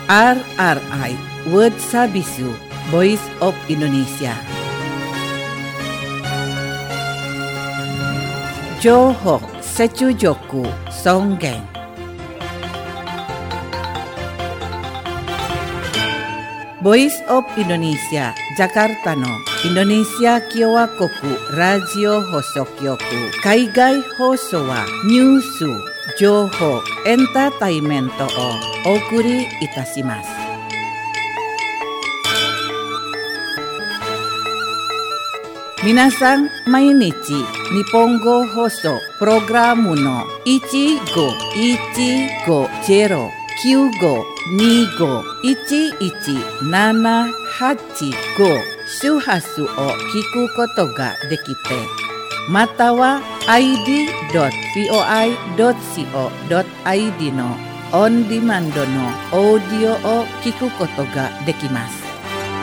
RRI World Sabisu Voice of Indonesia. Johok Secujoku Songgeng. Voice of Indonesia Jakarta no Indonesia Kyowa Koku Radio Hosokyoku Kaigai Hoso wa Nyusu Johok Entertainmento o Okuri Itashimasu. Minasan mainichi Nihongo Hoso Programu no 15-1-95-11-785 周波数を聞くことができて、または id.voi.co.id のオンディマンドのオーディオを聞くことができます。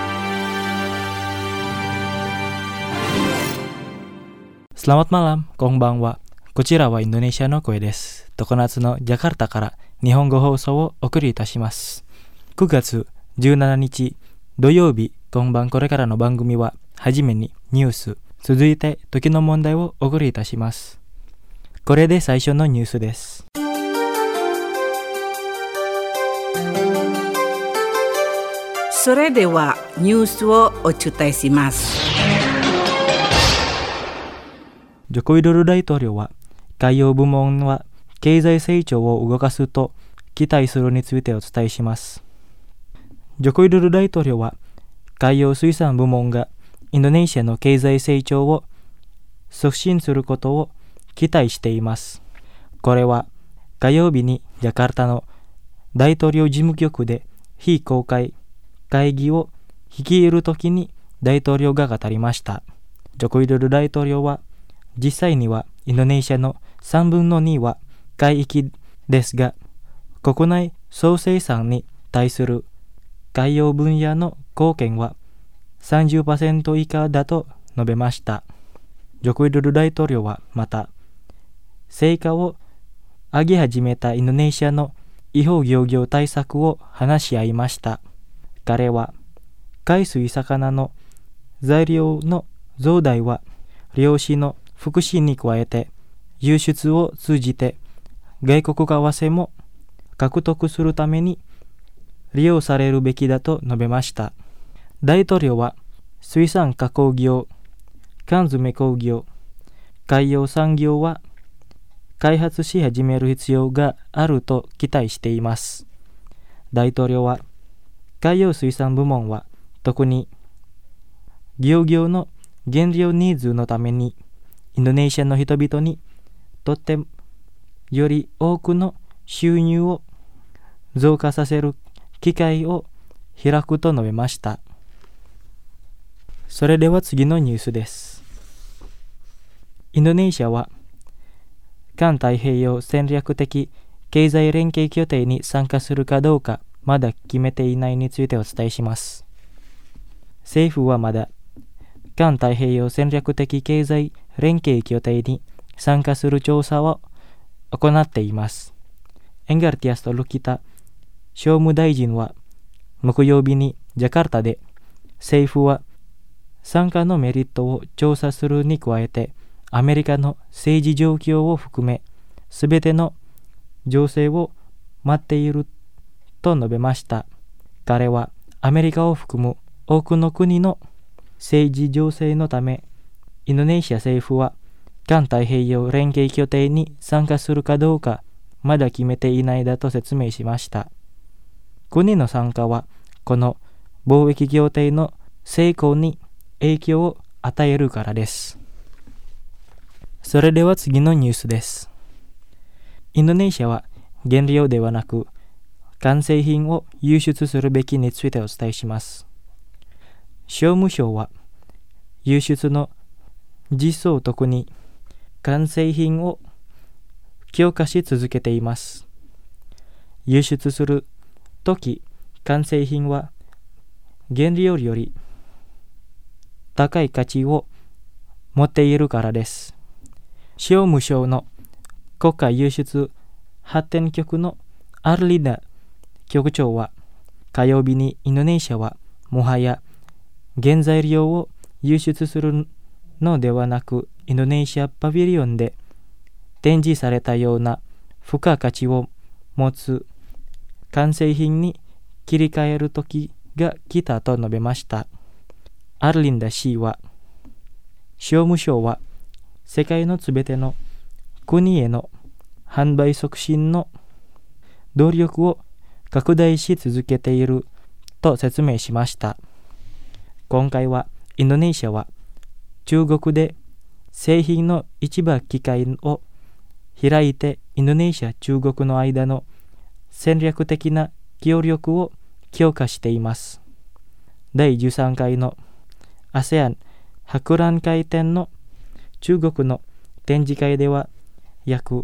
Selamat malam, konbanwa. Kochira wa Indonesia no koe desu. Tokonatsu no Jakarta から日本語放送をお送りいたします。9月17日土曜日、今晩これからの番組は、はじめにニュース、続いて時の問題をお送りいたします。これで最初のニュースです。 それではニュースをお伝えします。 ジョコウィドル大統領は、海洋部門は経済成長を動かすと期待するについてお伝えします。ジョコウィドル大統領は、海洋水産部門がインドネシアの経済成長を促進することを期待しています。これは火曜日にジャカルタの大統領事務局で非公開会議を率いるときに大統領が語りました。ジョコウィドル大統領は、実際にはインドネシアの3分の2は海域ですが、国内総生産に対する海洋分野の貢献は 30% 以下だと述べました。ジョコウィドル大統領はまた、成果を上げ始めたインドネシアの違法漁業対策を話し合いました。彼は、海水魚の材料の増大は漁師の福祉に加えて、輸出を通じて外国為替も獲得するために利用されるべきだと述べました。大統領は、水産加工業、缶詰工業、海洋産業は開発し始める必要があると期待しています。大統領は、海洋水産部門は特に漁業の原料ニーズのためにインドネシアの人々にとってより多くの収入を増加させる機会を開くと述べました。それでは次のニュースです。インドネシアは環太平洋戦略的経済連携協定に参加するかどうかまだ決めていないについてお伝えします。政府はまだ環太平洋戦略的経済連携協定に参加する調査を行っています。エンガルティアスとルキタ商務大臣は木曜日にジャカルタで、政府は参加のメリットを調査するに加えて、アメリカの政治状況を含めすべての情勢を待っていると述べました。彼はアメリカを含む多くの国の政治情勢のため、インドネシア政府は環太平洋連携協定に参加するかどうかまだ決めていないだと説明しました。国の参加はこの貿易協定の成功に影響を与えるからです。それでは次のニュースです。インドネシアは原料ではなく完成品を輸出するべきについてお伝えします。商務省は輸出の実装特に完成品を強化し続けています。輸出するとき、完成品は原料より高い価値を持っているからです。商務省の国家輸出発展局のアルリダ局長は火曜日にインドネシアはもはや原材料を輸出するのではなく、インドネシアパビリオンで展示されたような付加価値を持つ完成品に切り替える時が来たと述べました。アルリンダ氏は、商務省は世界のすべての国への販売促進の努力を拡大し続けていると説明しました。今回はインドネシアは中国で製品の市場機会を開いて、インドネシア・中国の間の戦略的な協力を強化しています。第13回の ASEAN 博覧会展の中国の展示会では、約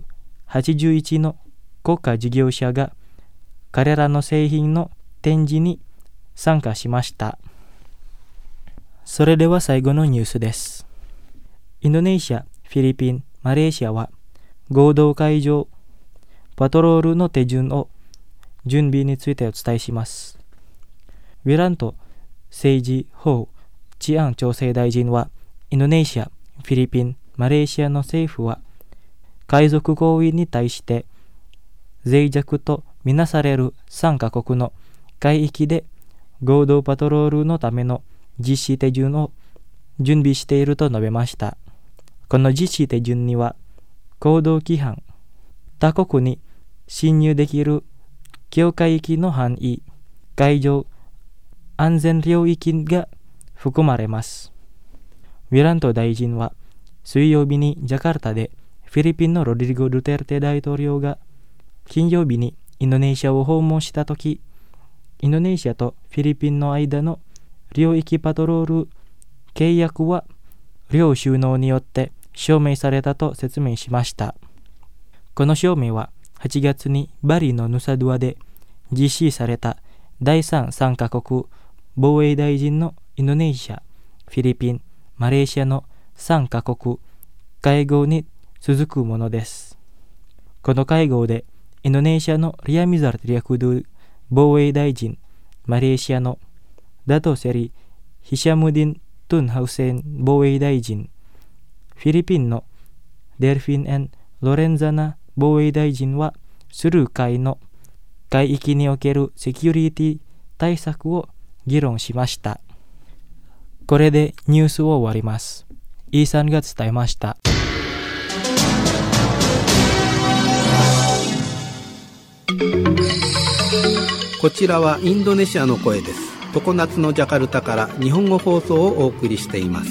81の国家事業者が彼らの製品の展示に参加しました。それでは最後のニュースです。インドネシア、フィリピン、マレーシアは合同海上パトロールの手順を準備についてお伝えします。ウィラント政治法治安調整大臣は、インドネシア、フィリピン、マレーシアの政府は海賊行為に対して脆弱とみなされる3カ国の海域で合同パトロールのための実施手順を準備していると述べました。この実施手順には、行動規範、他国に侵入できる境界域の範囲、海上安全領域が含まれます。ウィラント大臣は水曜日にジャカルタでフィリピンのロドリゴ・ドゥテルテ大統領が金曜日にインドネシアを訪問したとき、インドネシアとフィリピンの間の領域パトロール契約は両首脳によって証明されたと説明しました。この証明は8月にバリのヌサドゥアで実施された第3カ国防衛大臣のインドネシア、フィリピン、マレーシアの3カ国会合に続くものです。この会合でインドネシアのリアミザル・リアクドゥ防衛大臣、マレーシアのダト・セリ・ヒシャムディン・トゥン・ハウセン防衛大臣、フィリピンのデルフィン・エン・ロレンザナ防衛大臣は、スルー海の海域におけるセキュリティ対策を議論しました。これでニュースを終わります。イーさんが伝えました。 こちらはインドネシアの声です。常夏のジャカルタから日本語放送をお送りしています。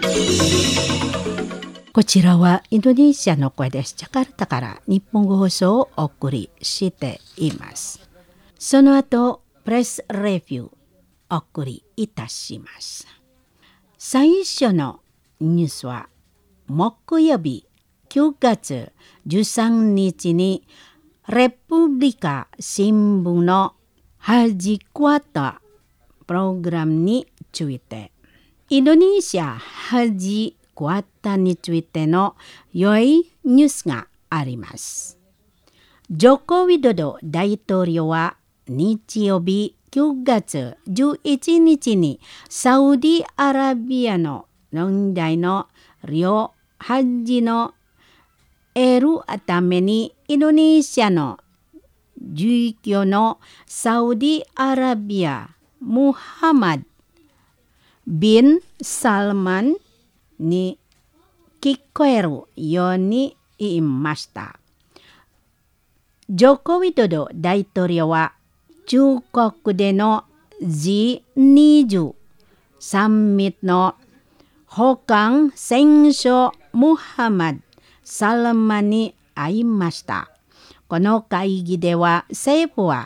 こちらはインドネシアの声です。ジャカルタから日本語放送をお送りしています。その後、プレスレビューお送りいたします。最初のニュースは、木曜日9月13日にレプリカ新聞の始まったプログラムについて、インドネシア始まったについての良いニュースがあります。ジョコ・ウィドド大統領は日曜日9月11日にサウディアラビアの問題の領ハッジの得るためにインドネシアの住居のサウディアラビアムハマド・ビン・サルマンに聞こえるように言いました。ジョコ・ウィドド大統領は中国での G20 サミットの保管選手ムハマド・サルマンに会いました。この会議では政府は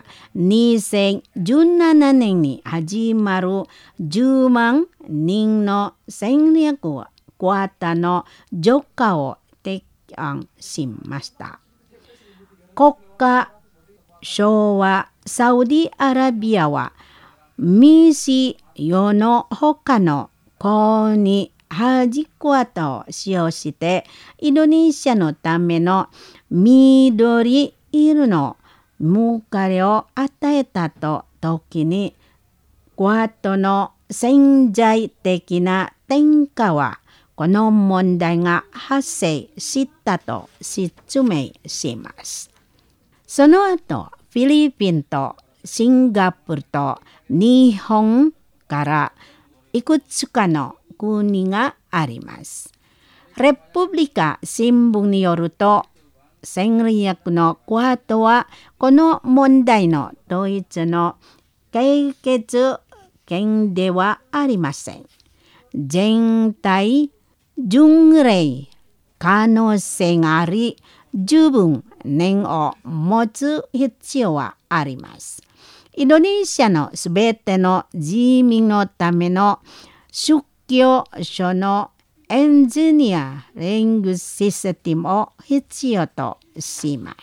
2017年に始まる10万人の戦略クォータの増加を提案しました。国家省はサウディアラビアは未使用の他の国ハジクワタを使用してインドネシアのための緑色のムカレを与えたと時にクアッドの潜在的な転化はこの問題が発生したと説明します。その後、フィリピンとシンガポールと日本からいくつかの国があります。レプブリカ新聞によると、戦略のクアッドはこの問題のドイツの解決権ではありません。全体巡礼可能性があり、十分念を持つ必要はあります。インドネシアのすべての人民のための宗教書のエンジニアリングシステムを必要とします。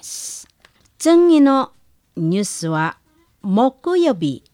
次のニュースは木曜日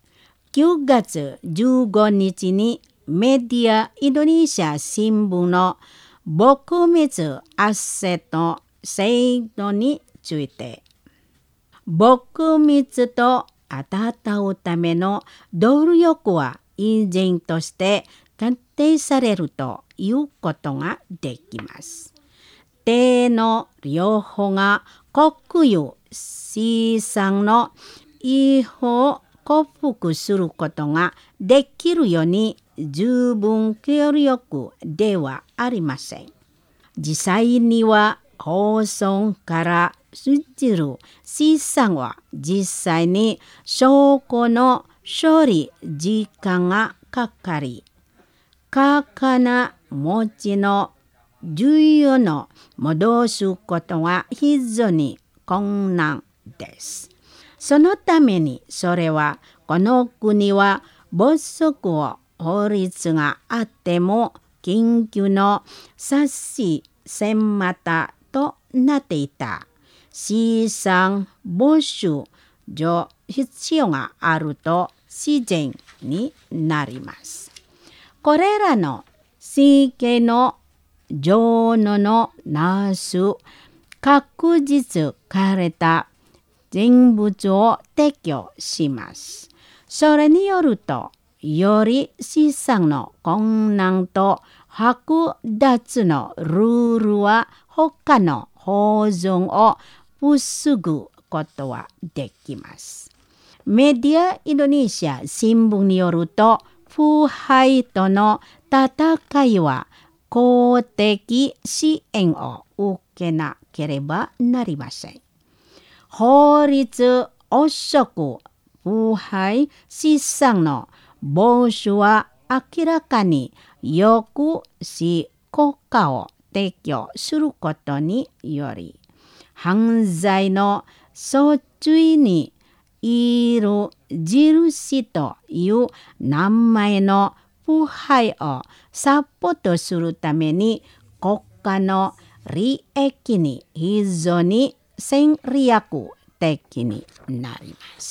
9月15日にメディアインドネシア新聞の撲滅アセット制度について、撲滅と戦うための努力は依然として鑑定されるということができます。手の両方が国有資産の違法を克服することができるように十分協力ではありません。実際には放送から生じる資産は実際に証拠の処理時間がかかり、価格な持ちの重要の戻すことが非常に困難です。そのためにそれはこの国は没足を法律があっても緊急の差し迫ったとなっていた資産没収上必要があると自然になります。これらの世間の情のなす確実化れた人物を提供します。それによると、より資産の困難と剥奪のルールは他の保存を防ぐことはできます。メディアインドネシア新聞によると、腐敗との戦いは公的支援を受けなければなりません。法律汚職、腐敗、資産の防止は明らかに抑止効果を提供することにより、犯罪の訴追にいる印という名前の腐敗をサポートするために国家の利益に非常に戦略的になります。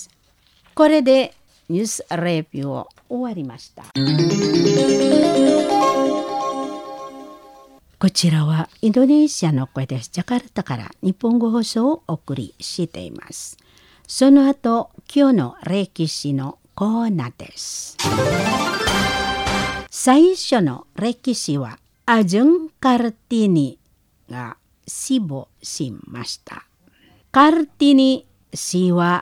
これでニュースレビューを終わりました。こちらはインドネシアの声です。ジャカルタから日本語放送をお送りしています。その後、今日の歴史のコーナーです。最初の歴史はアジュン・カルティニが死亡しました。カルティニ氏は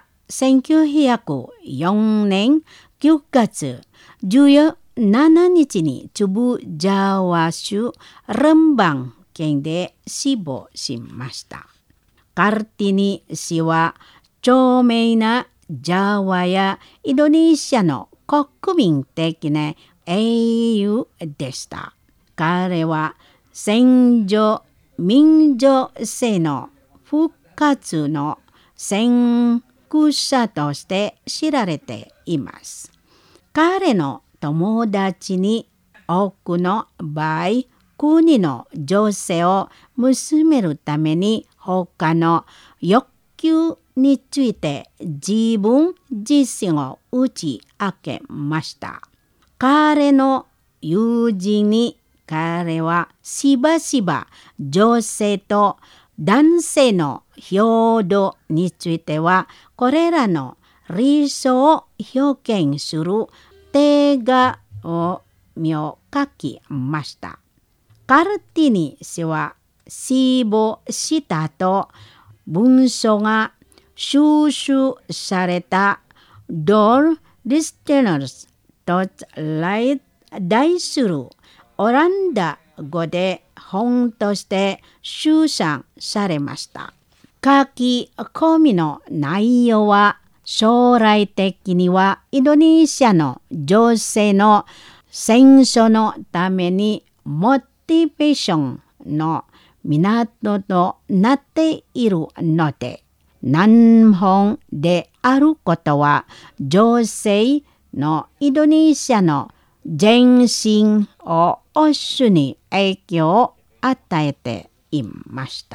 1904年9月17日にチュブジャワ州レンバン県で死亡しました。カルティニ氏は著名なジャワやインドネシアの国民的な英雄でした。彼は先住民女性の復活の先駆者として知られています。彼の友達に多くの場合、国の女性を結めるために他の欲求について自分自身を打ち明けました。彼の友人に彼はしばしば女性と男性の平等についてはこれらの理想を表現する手紙を書きました。カルティニ氏は死亡した後、文書が収集されたドル・リステナーズと題するオランダ語で本として出版されました。書き込みの内容は将来的にはインドネシアの女性の戦争のためにモチベーションの源となっているので、難本であることは女性のインドネシアの前進を保守に影響を与えていました。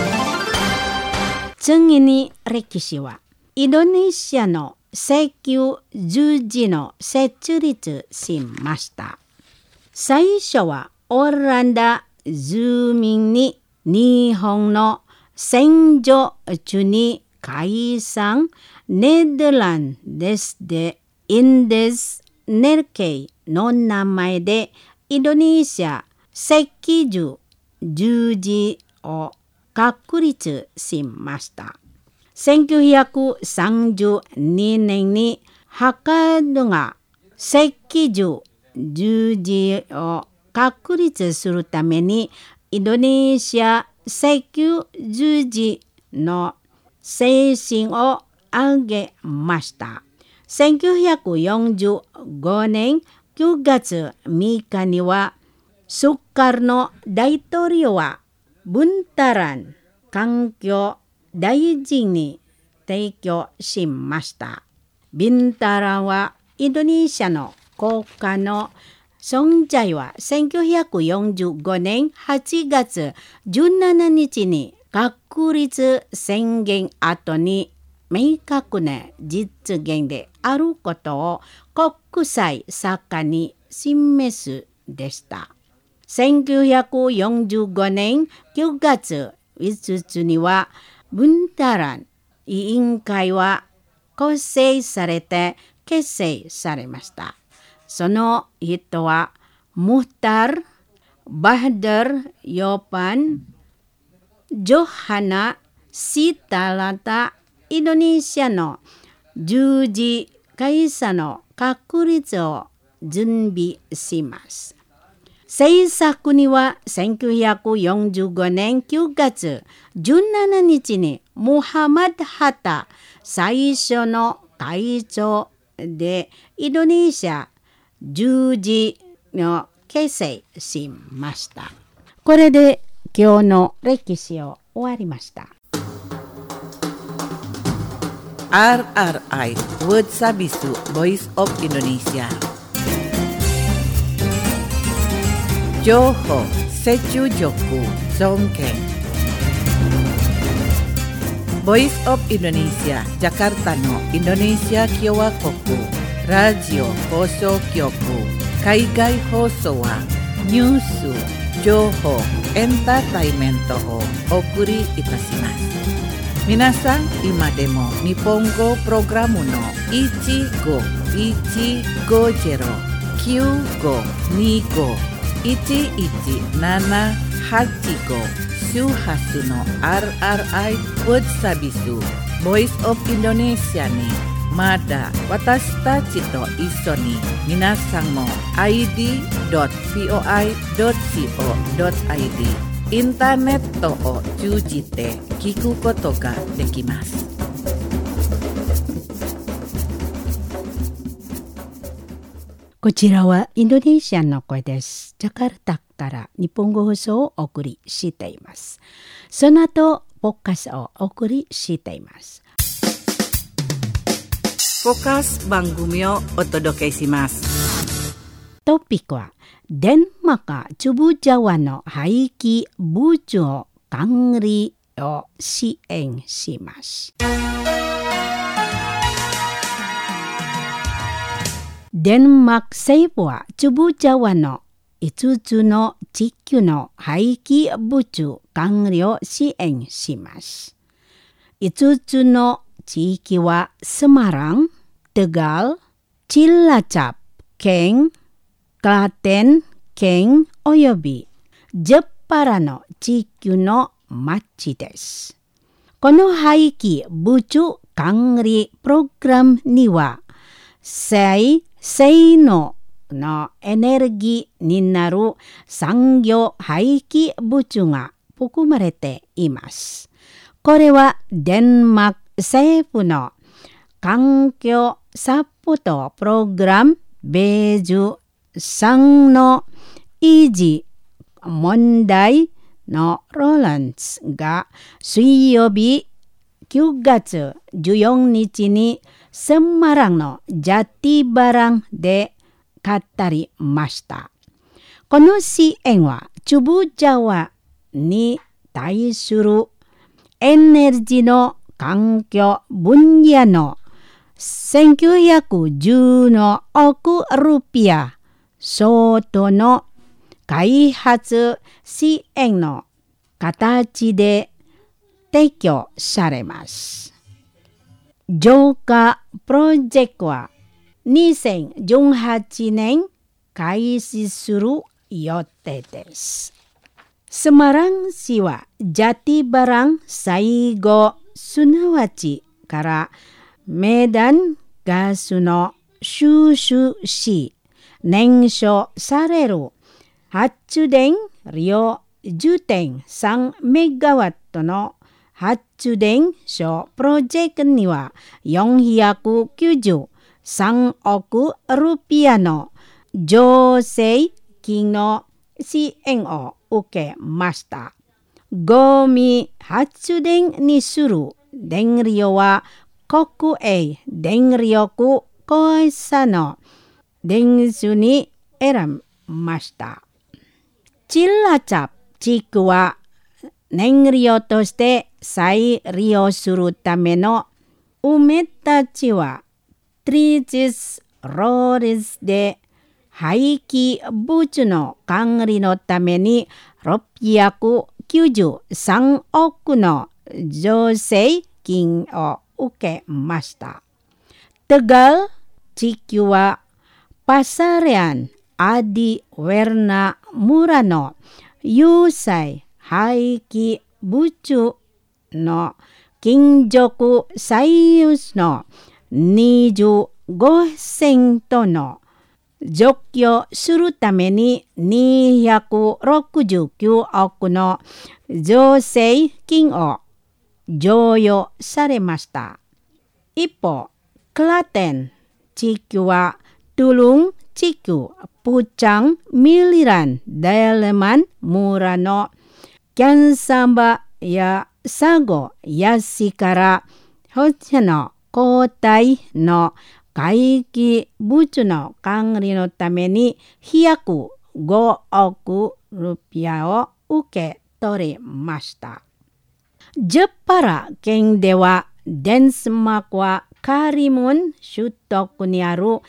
次に歴史は、インドネシアの赤十字の設立しました。最初はオランダ住民に日本の戦場中に解散ネダランデスでインデスネルケの名前でインドネシア赤十字を確立しました。1932年にハカドが赤十字を確立するためにインドネシア赤十字の精神を挙げました。1945年9月3日にはスカルノ大統領はブンタラン環境大臣に提供しました。ビンタランはインドネシアの国家の存在は1945年8月17日に確立宣言後に明確な実現であることを国際社会に示すでした。1945年9月5日にはブンタラン委員会は構成されて結成されました。その人はムフター・バハダル・ヨパン・ジョハナ・シタラタ、インドネシアの十字会社の確立を準備します。制作には1945年9月17日にムハマド・ハタ最初の会長でインドネシア十字を結成しました。これで今日の歴史を終わりました。 RRI Word Sabisu Voice of Indonesia 情報、接中力、尊敬 Voice of Indonesia Jakarta のインドネシア共和国ラジオ放送局海外放送はニュース、情報、エンターテイメントをお送りいたします。皆さん今でも日本語プログラムの1515-1125-11-785周波数の RRI Word Sabisu Voice of Indonesia にまだ私たちと一緒に皆さんも id.voi.co.id インターネットを通じて聞くことができます。 こちらはインドネシアの声です。ジャカルタから日本語放送をお送りしています。その後、ポッカスをお送りしています。 ポッカス番組をお届けします。 トピックはデンマーク中部ジャワの廃棄物を管理を支援します。デンマーク政府は中部ジャワの5つの地区の廃棄物管理を支援します。5つの地域はSemarang, Tegal, Cilacap,県、Klaten、県およびJeparaの地域の町です。この廃棄物管理プログラムには、性能のエネルギーになる産業廃棄物が含まれています。これはデンマーク政府の環境サポートプログラムベージュ3の維持問題のローランスが水曜日9月14日にセマランのジャティバランで語りました。この支援はチュブジャワに対するエネルギーの環境分野の1910の億ルピア相当の開発支援の形で提供されます。浄化プロジェクトは2018年開始する予定です。Semarang市はジャティバラン最後すなわちからメダンガスの収集し燃焼される発電量 10.3 メガワットの発電所プロジェクトには493億ルピアの助成金の支援を受けました。ゴミ発電にする電量は国営電力会社の電数に選びました。チラチャプ地区は燃料として再利用するための埋め立てはトリジスローリスで廃棄物の管理のために693億の助成金を受けました。Tegal地区はPasarian Adi Werna Murano 有害廃棄物の金属採用の 25% の除去するために269億の助成金を贈与されました。一方、Klaten地区はTulung地区Pucang Miliran Dalaman Murano KiansambaやSago Yasiから放射の抗体の廃棄物の管理のために105億ルピアを受け取りました。ジェパラ県ではデンスマークはカリムン首都にある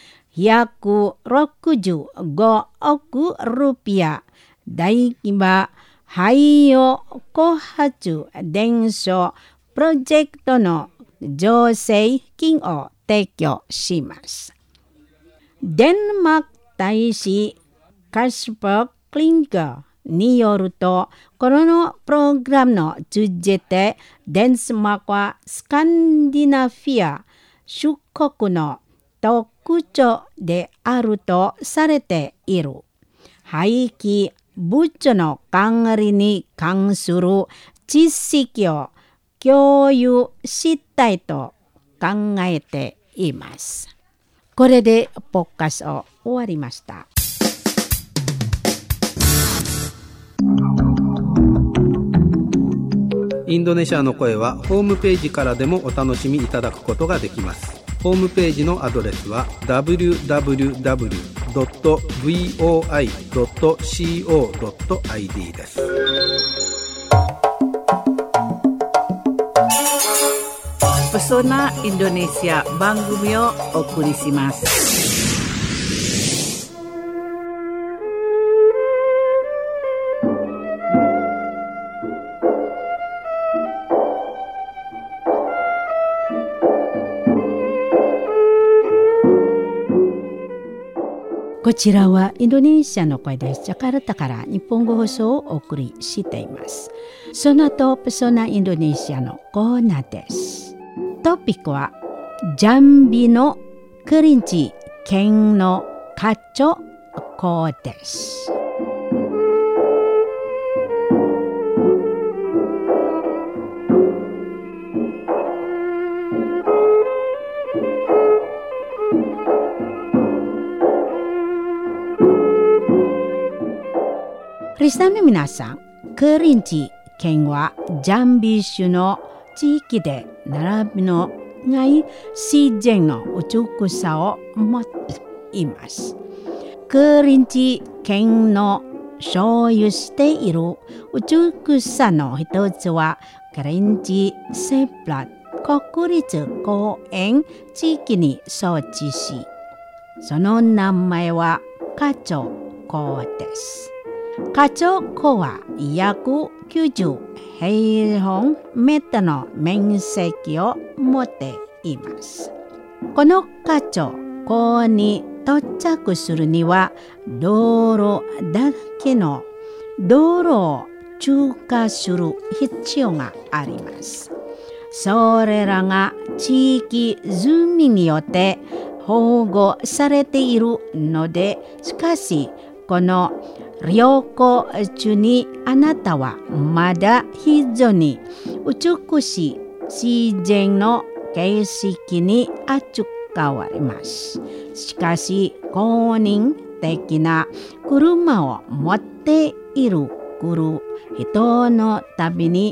165億ルピア大規模廃用後発電所プロジェクトの助成金を提供します。デンマーク大使カスパー・クリンガーによると、このプログラムの通じてデンマークはスカンディナフィア諸国の特徴であるとされている。廃棄物の管理に関する知識を共有したいと考えています。これでポッカスを終わりました。 インドネシアの声はホームページからでもお楽しみいただくことができます。ホームページのアドレスは www.voi.co.id です。 Pesona Indonesia 番組をお送りします。 こちらはインドネシアの声です。ジャカルタから日本語放送をお送りしています。その後、ペソナインドネシアのコーナーです。トピックはジャンビのクリンチ県のカチョコです。リスナーの皆さん、クリンチ県はジャンビ州の地域で並びのない自然の美しさを持っています。クリンチ県の所有している美しさの一つはクリンチセプラ国立公園地域に装置し、その名前はカチョ湖です。カチョ湖は約90平方メートルの面積を持っています。このカチョ湖に到着するには道路だけの道路を通過する必要があります。それらが地域住民によって保護されているので、しかしこの旅行中にあなたはまだ非常に美しい自然の景色に扱われます。しかし公認的な車を持っている人のために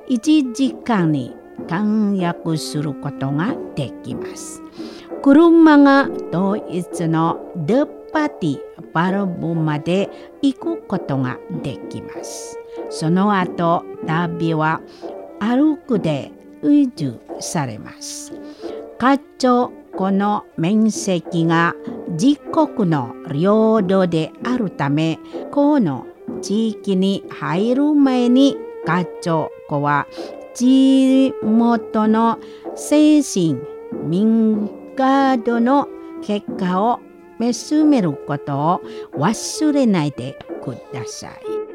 1時間に換約することができます。車がドイツのデパティバルブまで行くことができます。その後、旅は歩くで維持されます。カチョ湖の面積が自国の領土であるため、この地域に入る前にカチョ湖は地元の精神民ガードの結果を見つめることを忘れないでください。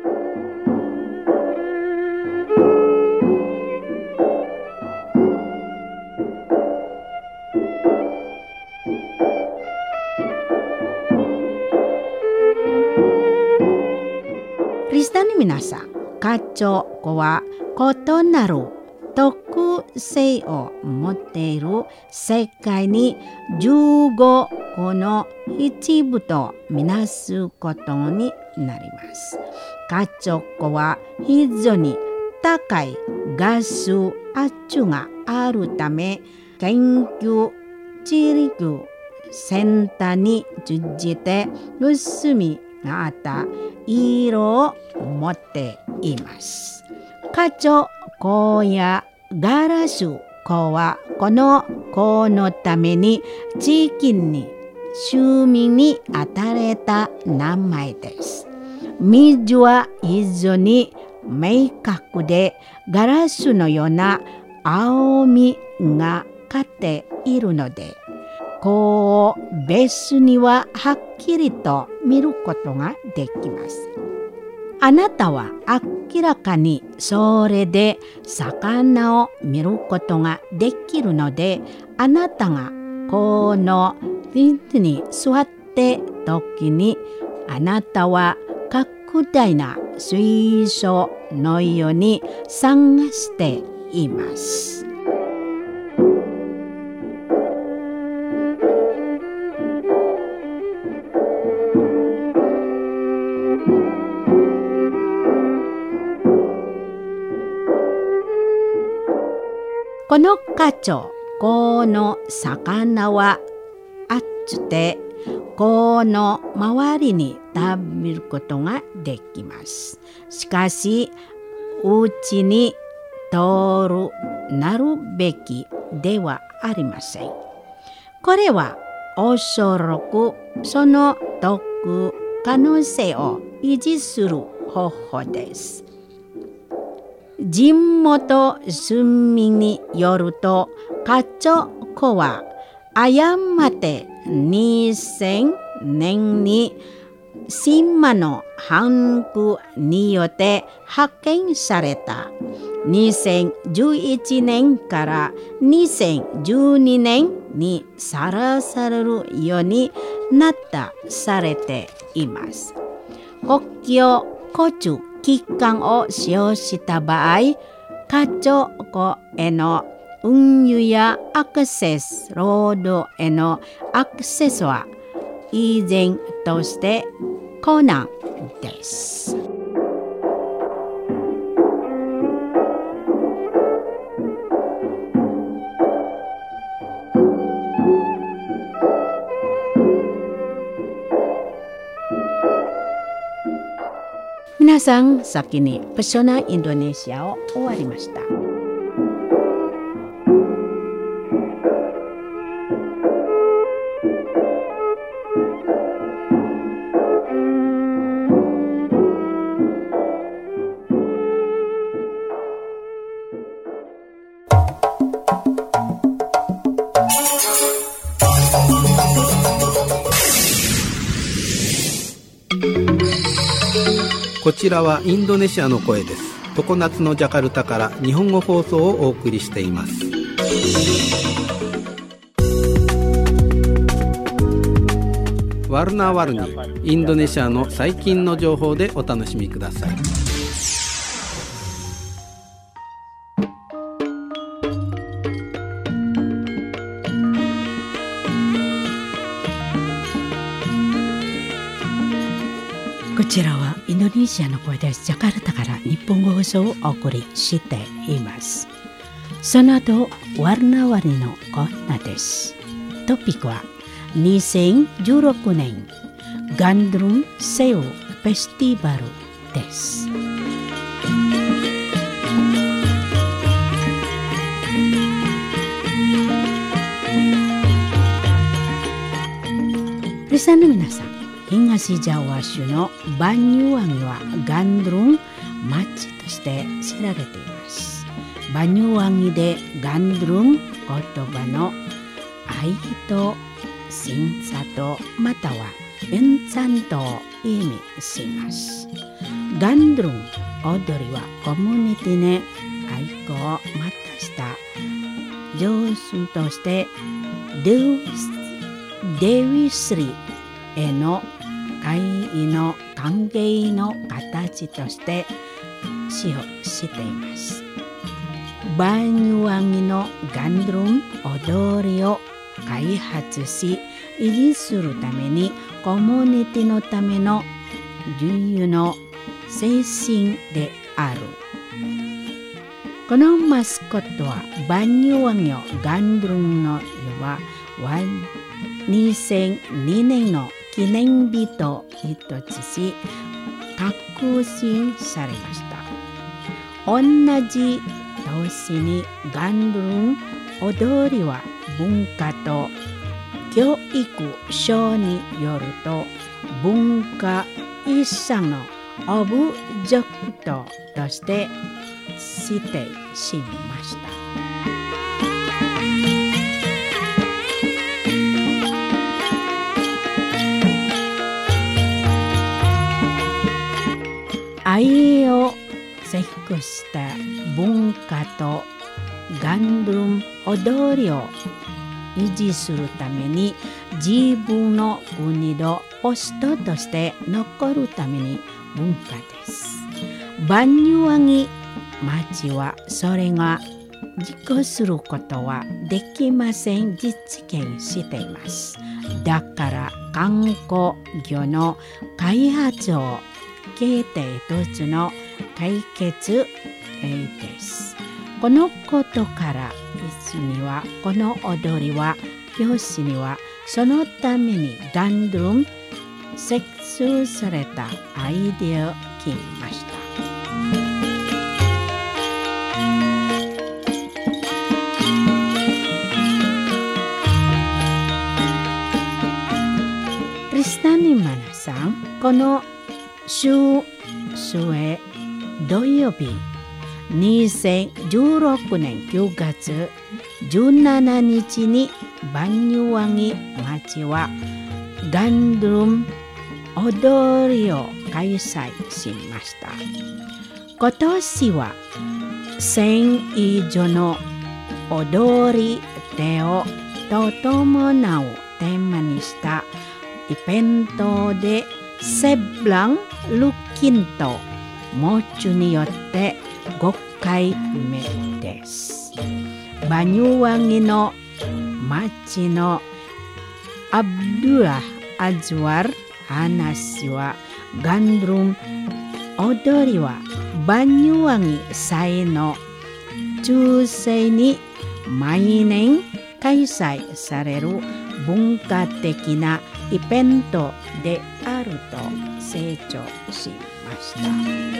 リスナーの皆さん、カチョ湖は異なる特性を持っている世界に15個の一部とみなすことになります。カチョ湖は非常に高いガス圧があるため、研究地理センターに準じて盗みがあった色を持っています。カチョ湖やガラス湖はこの湖のために地域に住民に与えた名前です。水は非常に明確でガラスのような青みがかっているので、湖をベースにははっきりと見ることができます。あなたは明らかにそれで魚を見ることができるので、あなたがこのリンクに座って時に、あなたは拡大な水槽のように探しています。このカチョ湖の魚は熱くて、湖の周りに食べることができます。しかし、うちに通るなるべきではありません。これはおそらくその特可能性を維持する方法です。地元住民によると、カチョ湖は誤って2006 年に神馬の班区によって派遣された。2011年から2012年にさらされるようになったされています。公共交通機関を使用した場合、家族への運輸やアクセス、ロードへのアクセスは依然として困難です。皆さん、先にペソナインドネシアを終わりました。 こちらはインドネシアの声です。常夏のジャカルタから日本語放送をお送りしています。ワルナワルニ、インドネシアの最近の情報でお楽しみください。 こちらはインドネシアの声です。ジャカルタから日本語放送をお送りしています。その後、ワルナワリのコーナーです。トピックは2016年ガンドゥルンセウフェスティバルです。リスナーの皆さん、東ジャワ州のバンニュワンはガンドゥルン町として知られています。バンニュワンでガンドゥルン言葉の愛と審査とまたはエンチャントを意味します。ガンドゥルン踊りはコミュニティに愛好をまたした上手としてデウィスリへの会意の歓迎の形として使用しています。バンニュワンのガンドゥルン踊りを開発し維持するためにコミュニティのための重要な精神である。このマスコットはバンニュワンのガンドゥルンの世は2002年の記念日と一つし革新されました。同じ年にガンドゥルン踊りは文化と教育省によると文化遺産のオブジェクトとして指定しました。愛を摂取した文化とガンドゥルン踊りを維持するために自分の国のホストとして残るために文化です。バンニュワン町はそれが実行することはできません。実現しています。だから観光業の開発を経て一つの解決です。このことからいつにはこの踊りは教師にはそのためにガンドゥルン設置されたアイデアを決めました。リスナーの皆さん、この週末土曜日2016年9月17日にバンニュワン町はガンドゥム踊りを開催しました。今年は1000以上の踊り手を伴うテーマにしたイベントでセブラン・ルキンとモチュによって5回目です。バニュワギの町のアブドゥラ・アズワル話はガンドゥム踊りはバニュワギ祭の中世に毎年開催される文化的なイベントであると成長しました。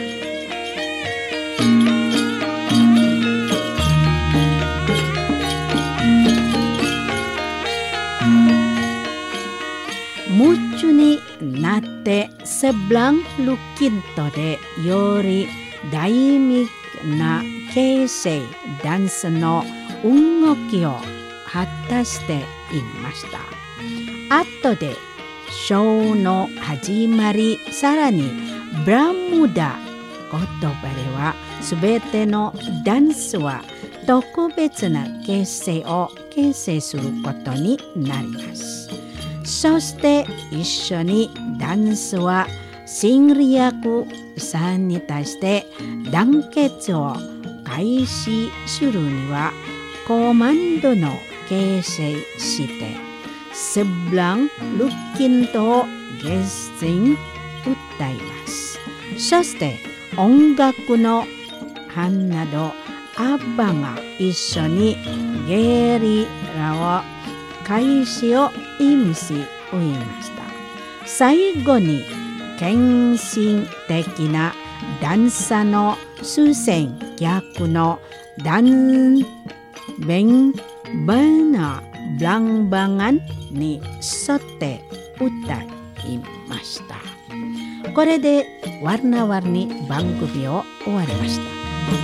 夢中になってセブラン・ルキントでよりダイナミックな形成ダンスの動きを果たしていました。後でショーの始まり、さらにブラムダ言葉ではすべてのダンスは特別な形成を形成することになります。そして一緒にダンスは侵略さんに対して団結を開始するにはコマンドの形成してセブラン・ルキントを熱心歌います。そして音楽の班などアッバが一緒にゲリラを開始を意味し終えました。最後に献身的なダンサーの主戦逆のダンベンバーナブランバガンに沿って歌いました。これでワルナワルに番組を終わりました。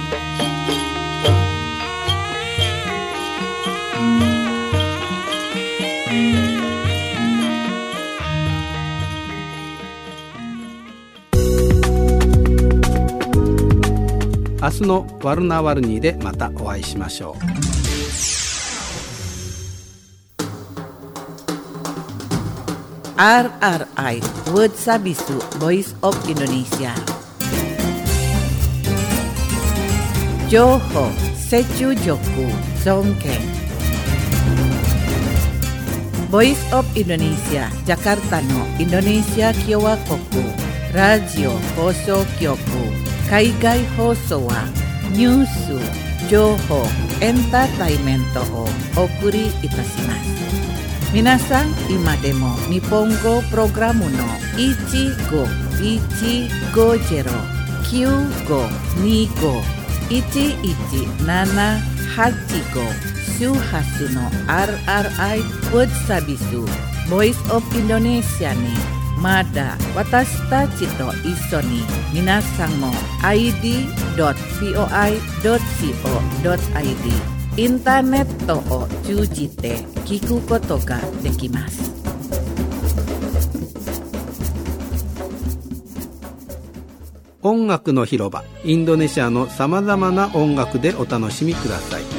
明日のワルナワルニーでまたお会いしましょう。 RRI Word Sabisu Voice of Indonesia. Johor Secu Joku Songkeng. Voice of Indonesia Jakarta no Indonesia Kiowa Koku Radio Hoso Kyoku Kaigai Hoso wa Nyusu Johor Entertainment o Okuri Itasimasu. 皆さん今でも日本語プログラムの 1515251178 周波数の RRI Word Sabisu Voice of Indonesia にまだ私たちと一緒に皆さんも id.voi.co.id インターネットを通じて聞くことができます。 音楽の広場、インドネシアのさまざまな音楽でお楽しみください。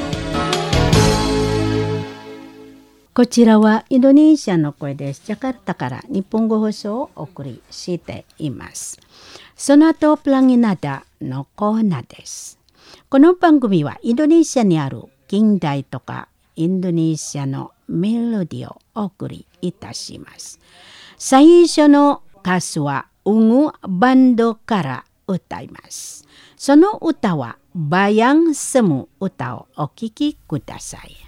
こちらはインドネシアの声です。ジャカルタから日本語放送をお送りしています。その後プランギナダのコーナーです。この番組はインドネシアにある近代とかインドネシアのメロディをお送りいたします。最初の歌詞はウンバンドから歌います。その歌はバヤンスム歌をお聴きください。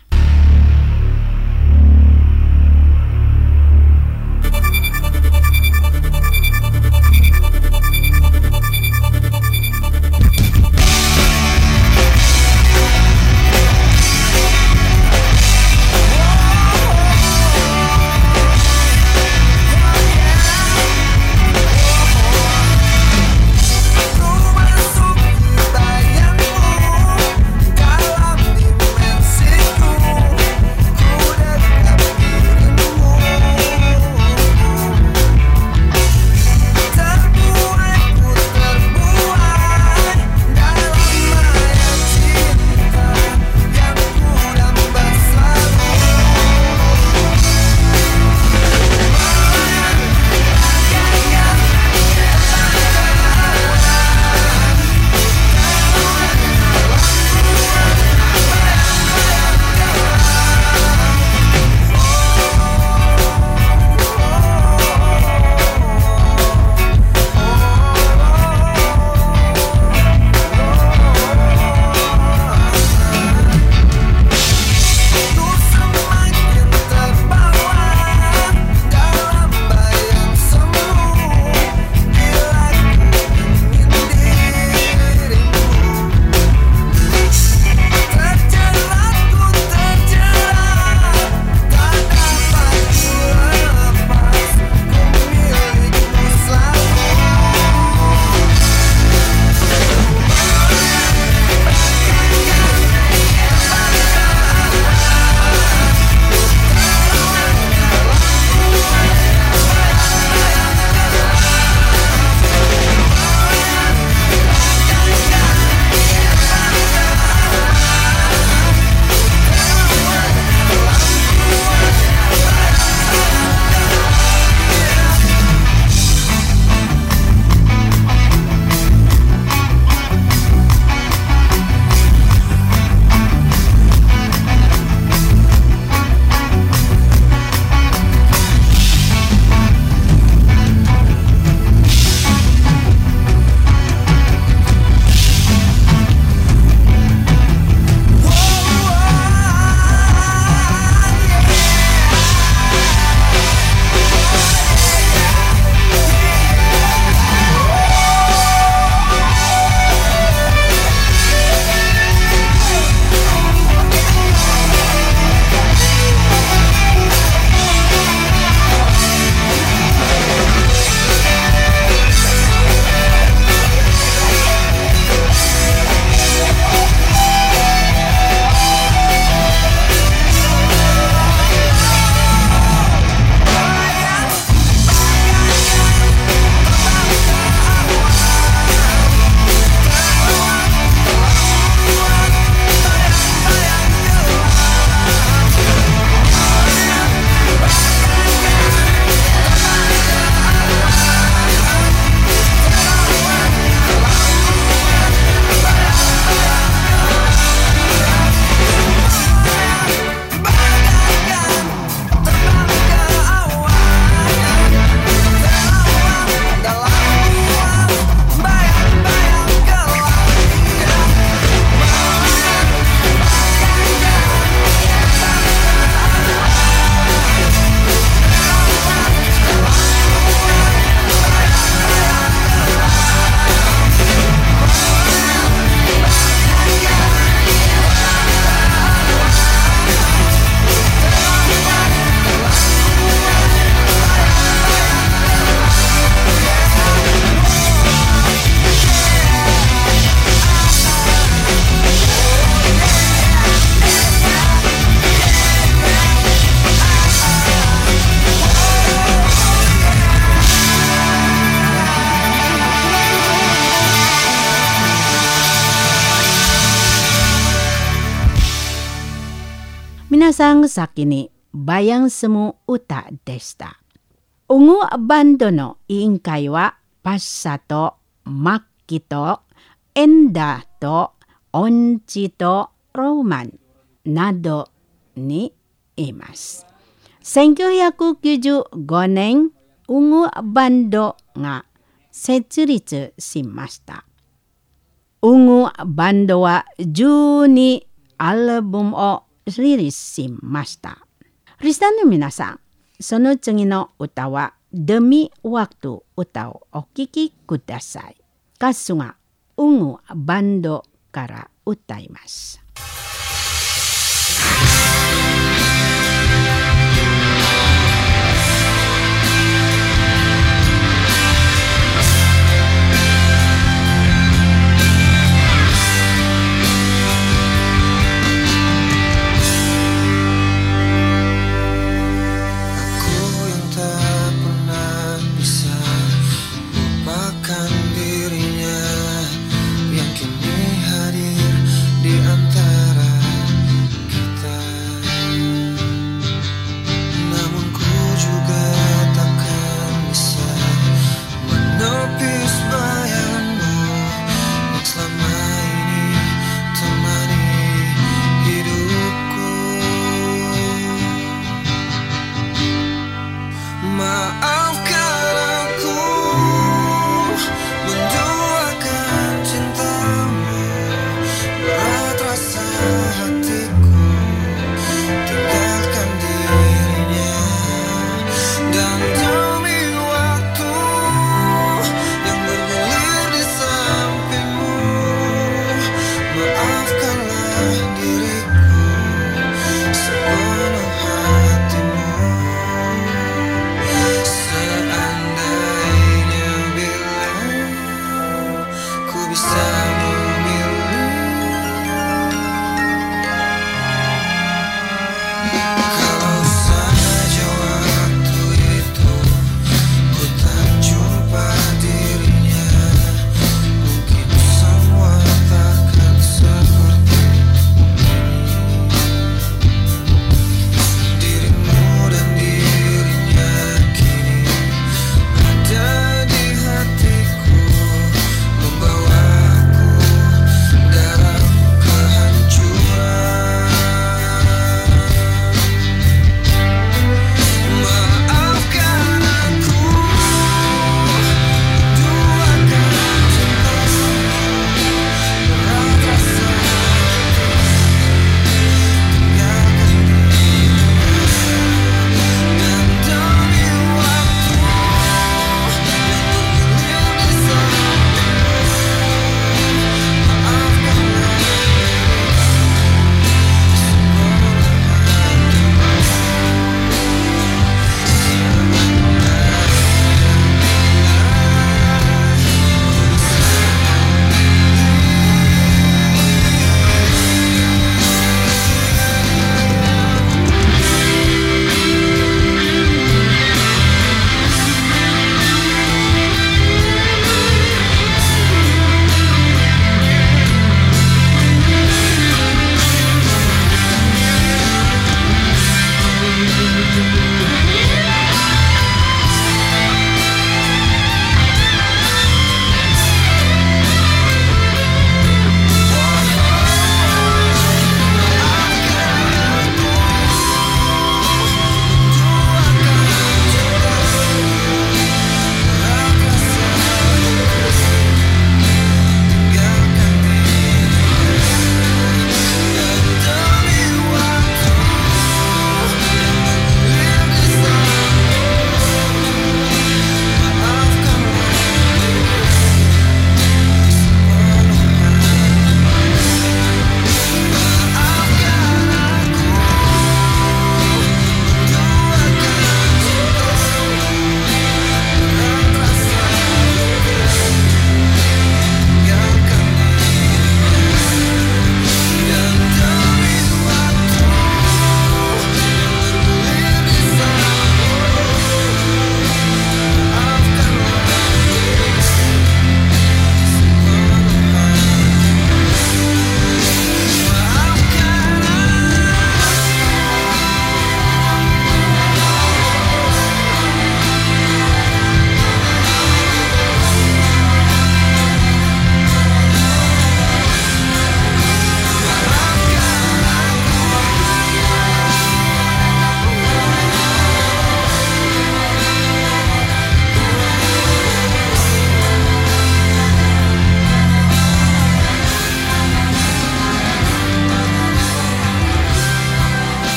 Dimensiku Minasan sakini bayang semu uta desta. Ungu bando no iingkai wa passato, makkito, enda to, onchi to, roman nado ni imasu. 1995年、ungu bando が設立しました。ungu bando は12アルバムをリリースしました。リスナーの皆さん、その次の歌はDemi Waktu歌をお聴きください。歌手がungu bando から歌います。 di antara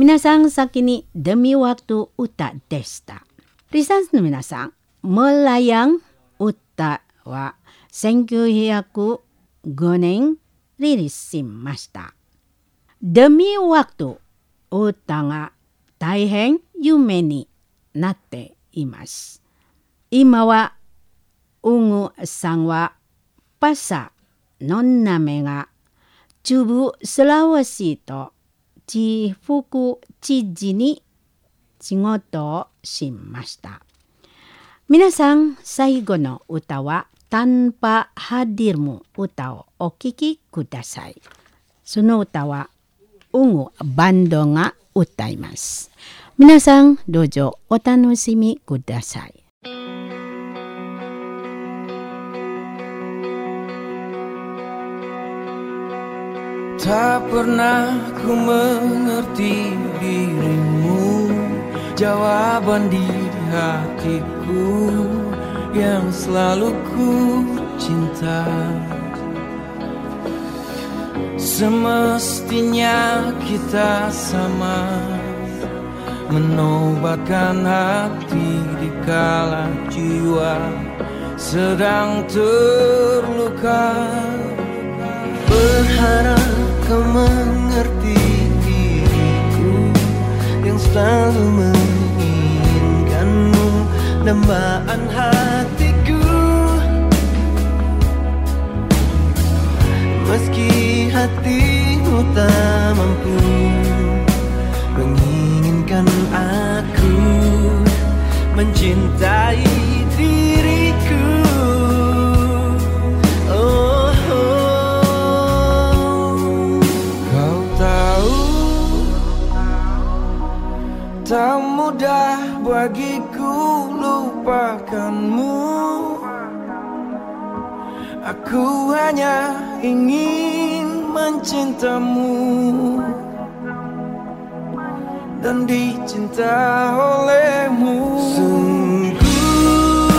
Minasang sakini demi waktu uta desta. Risans no minasang melayang uta wa 1905年リリースしました。demi waktu utaが大変有名になっています。今はunguさんはパサの名前が中部スラワシと地副知事に仕事をしました。皆さん、最後の歌はtanpa hadirmu歌をお聴きください。その歌はunguバンドが歌います。皆さん、どうぞお楽しみください。 Tak pernah ku mengerti dirimu, jawaban di hatiku yang selalu ku cinta. Semestinya kita sama, menobatkan hati dikala jiwa sedang terluka. Berharap kau mengerti diriku yang selalu menginginkanmu, dambaan hatiku. Meski hatimu tak mampu menginginkan aku mencintai diriku. Tak mudah bagiku lupakanmu. Aku hanya ingin mencintamu dan dicinta olehmu. Sungguh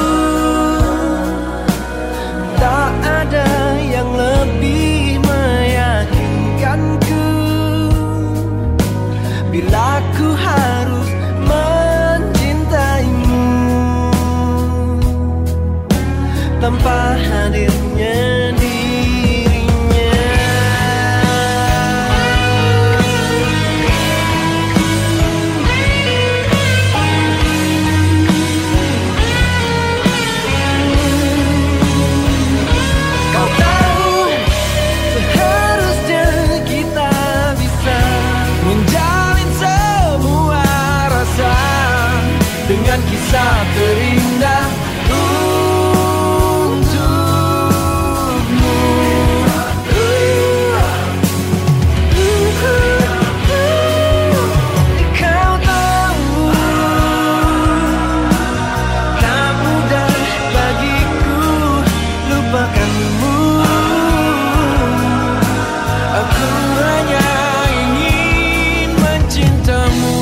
tak ada yang lebih meyakinkanku bila ku harus mencintaimu tanpa hadirnya dirinya. Kau tahu seharusnya kita bisa menjalin semua rasa dengan kisah terindah untukmu. Kau tahu tak mudah bagiku lupakanmu. Aku hanya ingin mencintamu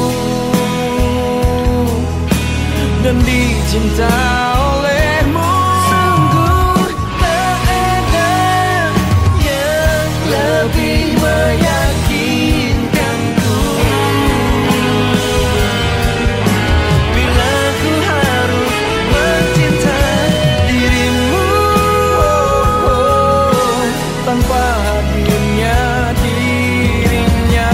dan dicinta olehmu. Sungguh tak ada yang lebih meyakinkanku bila ku harus mencintai dirimu tanpa hadirnya dirinya.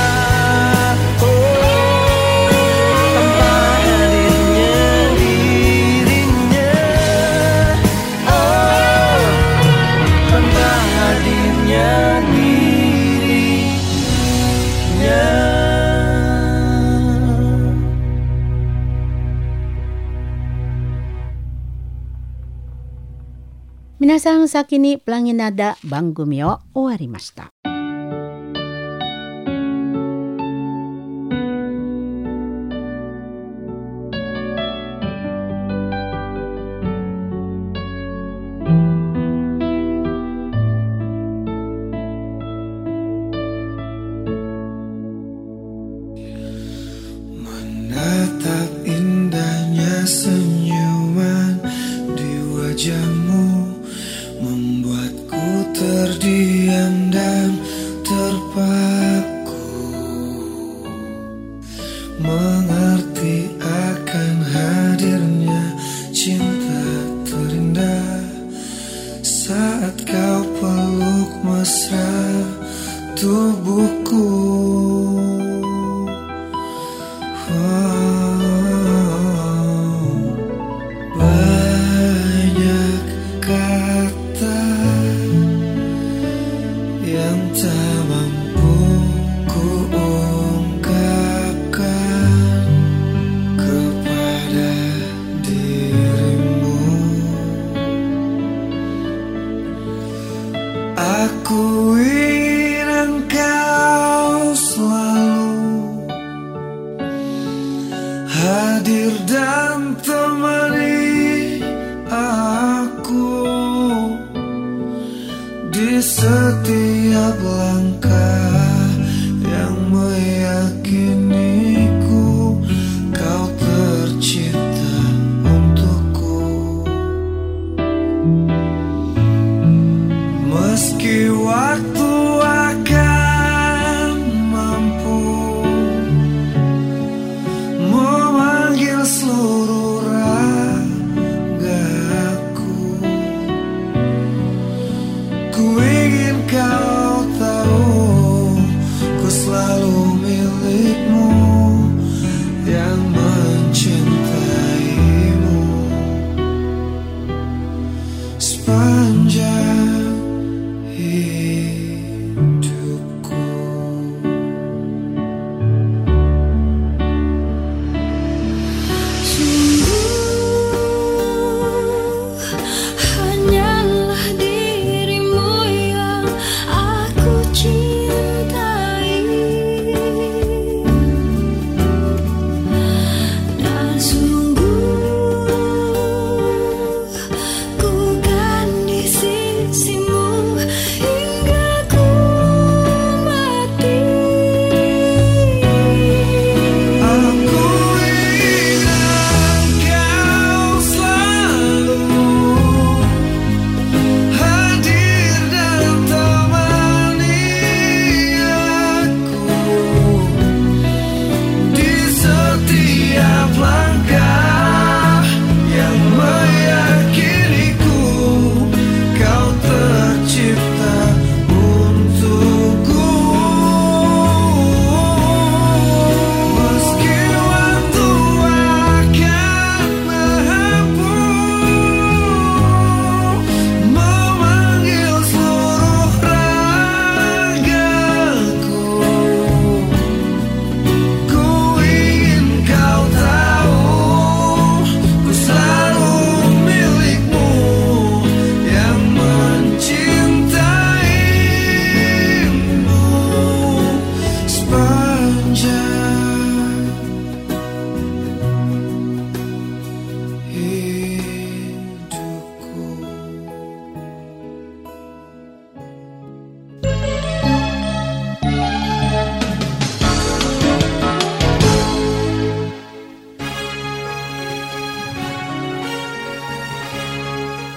Tanpa hadirnya dirinya. Tanpa hadirnya dirinya. Minasang sakini planginada bangumi o owarimashita. Menatap indahnya senyuman di wajahmu membuatku terdiam dan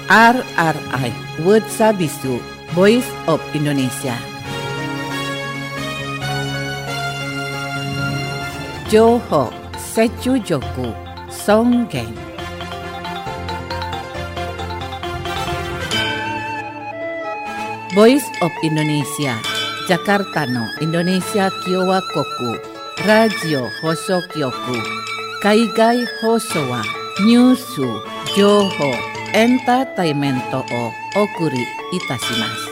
RRI World Sabisu Voice of Indonesia. Johor Secu Joku Songgeng. Voice of Indonesia Jakarta no Indonesia Kiowa Koku Radio Hoso Kyoku Kaigai Hoso wa Nyusu Johor Entertainmento o Okuri Itashimasu.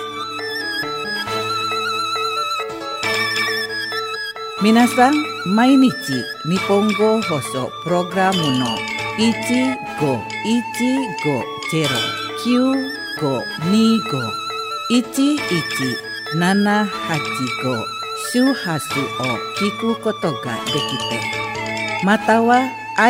Minasan, mainichi Nihongo Hoso Programu no 1515251175 周波数を聞くことができて、または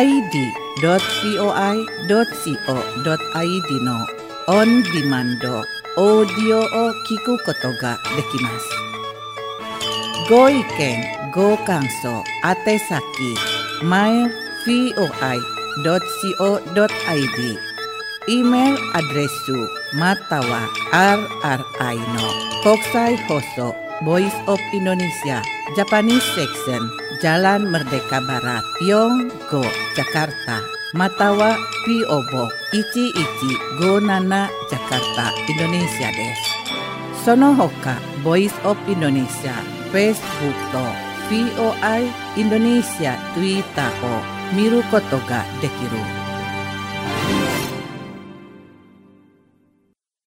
id.voi.co.id のオンディマンドオーディオを聞くことができます。ご意見、ご感想、宛先、mail.voi.co.id、email アドレス、または RRI の国際放送、Voice of Indonesia, Japanese Section, Jalan Merdeka Barat, Yonggo, Jakarta, Matawa P.O. Box 1157 Jakarta, Indonesia です。その他、Voice of Indonesia、Facebook と VOI Indonesia Twitter を見ることができる。